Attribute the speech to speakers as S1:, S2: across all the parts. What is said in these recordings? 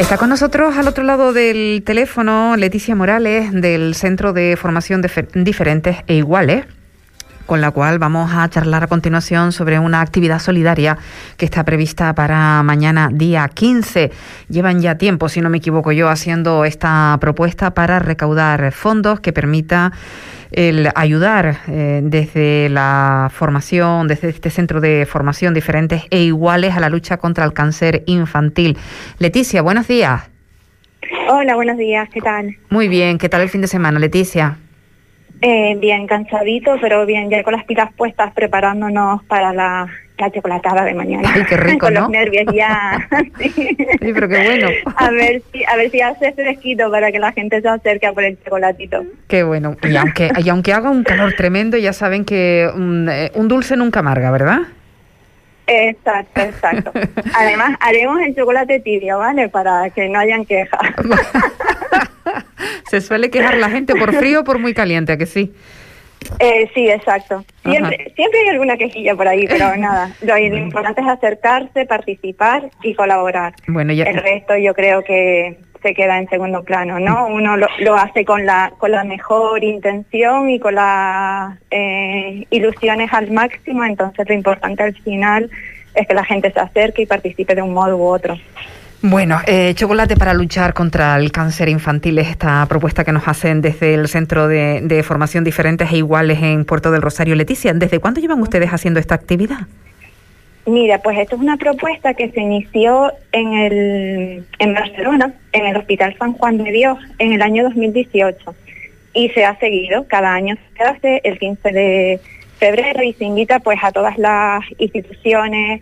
S1: Está con nosotros al otro lado del teléfono Leticia Morales del Centro de Formación Diferentes e Iguales, con la cual vamos a charlar a continuación sobre una actividad solidaria que está prevista para mañana día 15. Llevan ya tiempo, si no me equivoco yo, haciendo esta propuesta para recaudar fondos que permita el ayudar desde la formación, desde este Centro de Formación Diferentes e Iguales a la lucha contra el cáncer infantil. Leticia, buenos días.
S2: Hola, buenos días, ¿qué tal?
S1: Muy bien, ¿qué tal el fin de semana, Leticia?
S2: Bien, cansadito, pero bien, ya con las pilas puestas preparándonos para la chocolatada de mañana.
S1: Ay, qué rico,
S2: con
S1: ¿no?
S2: los nervios ya. Sí.
S1: Sí, pero qué bueno.
S2: A ver si hace fresquito para que la gente se acerque a por el chocolatito.
S1: Qué bueno. Y aunque haga un calor tremendo, ya saben que un dulce nunca amarga, ¿verdad?
S2: Exacto. Además, haremos el chocolate tibio, ¿vale? Para que no hayan quejas.
S1: Se suele quejar la gente por frío o por muy caliente, ¿a que sí?
S2: Sí, exacto. Siempre hay alguna quejilla por ahí, pero nada. Lo importante es acercarse, participar y colaborar.
S1: Bueno, ya...
S2: El resto yo creo que se queda en segundo plano, ¿no? Uno lo hace con la mejor intención y con las ilusiones al máximo, entonces lo importante al final es que la gente se acerque y participe de un modo u otro.
S1: Bueno, chocolate para luchar contra el cáncer infantil es esta propuesta que nos hacen desde el Centro de Formación Diferentes e Iguales en Puerto del Rosario. Leticia, ¿desde cuándo llevan ustedes haciendo esta actividad?
S2: Mira, pues esto es una propuesta que se inició en Barcelona, en el Hospital San Juan de Dios, en el año 2018. Y se ha seguido, cada año se hace el 15 de febrero y se invita pues a todas las instituciones,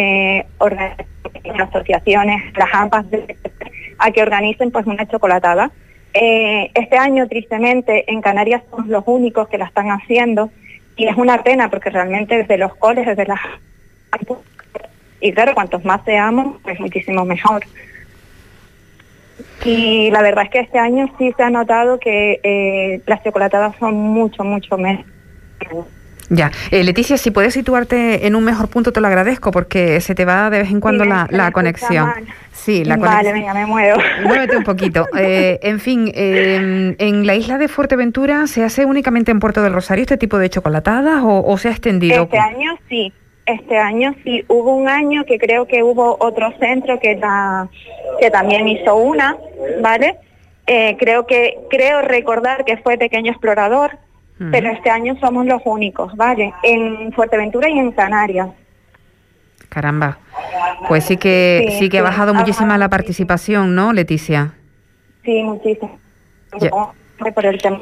S2: asociaciones, las AMPAs, a que organicen pues una chocolatada. Este año, tristemente, en Canarias somos los únicos que la están haciendo y es una pena porque realmente desde los coles, desde las... Y claro, cuantos más seamos, pues muchísimo mejor. Y la verdad es que este año sí se ha notado que las chocolatadas son mucho mejor.
S1: Ya, Leticia, si puedes situarte en un mejor punto te lo agradezco porque se te va de vez en cuando la conexión. Sí, la conexión.
S2: Vale, venga, me muevo.
S1: Muévete un poquito. En fin, en la isla de Fuerteventura, ¿se hace únicamente en Puerto del Rosario este tipo de chocolatadas o se ha extendido?
S2: Este año sí. Hubo un año que creo que hubo otro centro que también hizo una, ¿vale? Creo recordar que fue Pequeño Explorador. Pero este año somos los únicos, ¿vale? En Fuerteventura y en Canarias.
S1: Caramba. Pues sí que ha bajado muchísima la participación, ¿no, Leticia?
S2: Sí, muchísimo.
S1: Ya.
S2: Por el tema.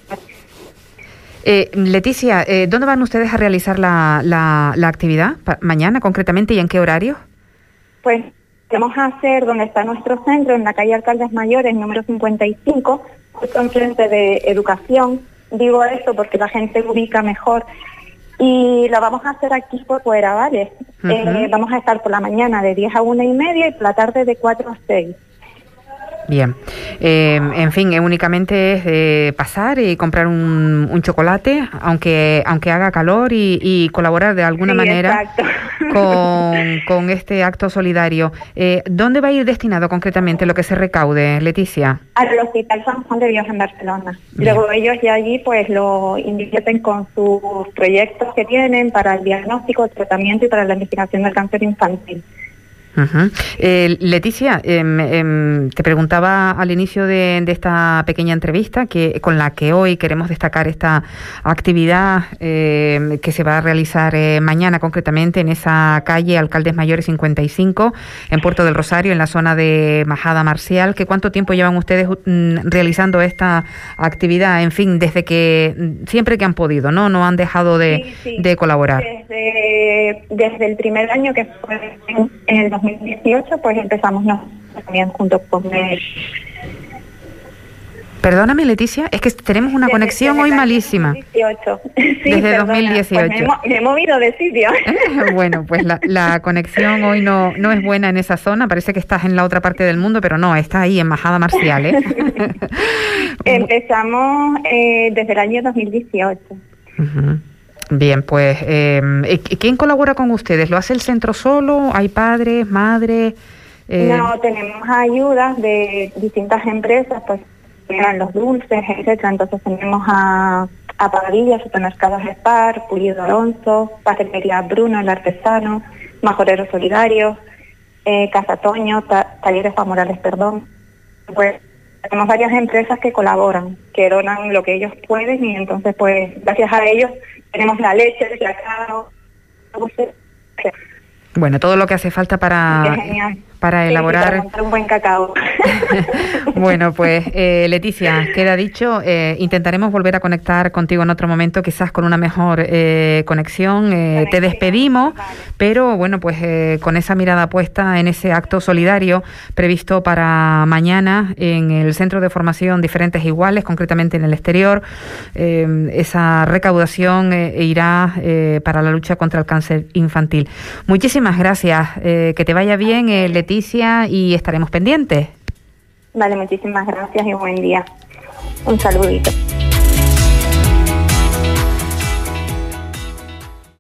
S1: Leticia, ¿dónde van ustedes a realizar la actividad mañana concretamente y en qué horario?
S2: Pues vamos a hacer donde está nuestro centro, en la calle Alcaldes Mayores, número 55, justo enfrente de Educación. Digo esto porque la gente ubica mejor y la vamos a hacer aquí por fuera, ¿vale? Vamos a estar por la mañana de 10 a 1:30 y por la tarde de 4 a 6. Bien,
S1: en fin, únicamente es pasar y comprar un chocolate, aunque haga calor y colaborar de alguna manera con este acto solidario. ¿Dónde va a ir destinado concretamente lo que se recaude, Leticia?
S2: Al Hospital San Juan de Dios en Barcelona.
S1: Bien.
S2: Luego ellos ya allí pues lo invierten con sus proyectos que tienen para el diagnóstico, el tratamiento y para la investigación del cáncer infantil.
S1: Leticia, te preguntaba al inicio de esta pequeña entrevista con la que hoy queremos destacar esta actividad que se va a realizar mañana concretamente en esa calle Alcaldes Mayores 55 en Puerto del Rosario, en la zona de Majada Marcial. ¿Cuánto tiempo llevan ustedes realizando esta actividad? En fin, desde que siempre que han podido, no han dejado de colaborar.
S2: Desde el primer año que fue en el 2018, pues empezamos también junto con él.
S1: Perdóname, Leticia, es que tenemos una conexión hoy malísima.
S2: 2018. Sí,
S1: desde
S2: perdona,
S1: 2018.
S2: Pues me he movido de sitio.
S1: Bueno, pues la conexión hoy no es buena en esa zona. Parece que estás en la otra parte del mundo, pero no, está ahí en Majada Marcial, ¿eh?
S2: Empezamos desde el año 2018.
S1: Bien, pues, ¿quién colabora con ustedes? ¿Lo hace el centro solo? ¿Hay padres, madres?
S2: No, tenemos ayudas de distintas empresas, pues eran los dulces, etcétera. Entonces tenemos a Padilla, Supermercados Spar, Pulido Alonso, Pastelería Bruno, El Artesano, Majoreros Solidarios, Casa Toño, Talleres Juan Morales, perdón. Pues tenemos varias empresas que colaboran, que donan lo que ellos pueden, y entonces pues gracias a ellos tenemos la leche, el cacao.
S1: Bueno, todo lo que hace falta para elaborar...
S2: para montar un buen cacao.
S1: Bueno, pues Leticia, queda dicho, intentaremos volver a conectar contigo en otro momento, quizás con una mejor conexión. Te despedimos, pero bueno, pues con esa mirada puesta en ese acto solidario previsto para mañana en el Centro de Formación Diferentes e Iguales, concretamente en el exterior. Esa recaudación irá para la lucha contra el cáncer infantil. Muchísimas gracias, que te vaya bien, Leticia, y estaremos pendientes.
S2: Vale, muchísimas gracias y buen día. Un saludito.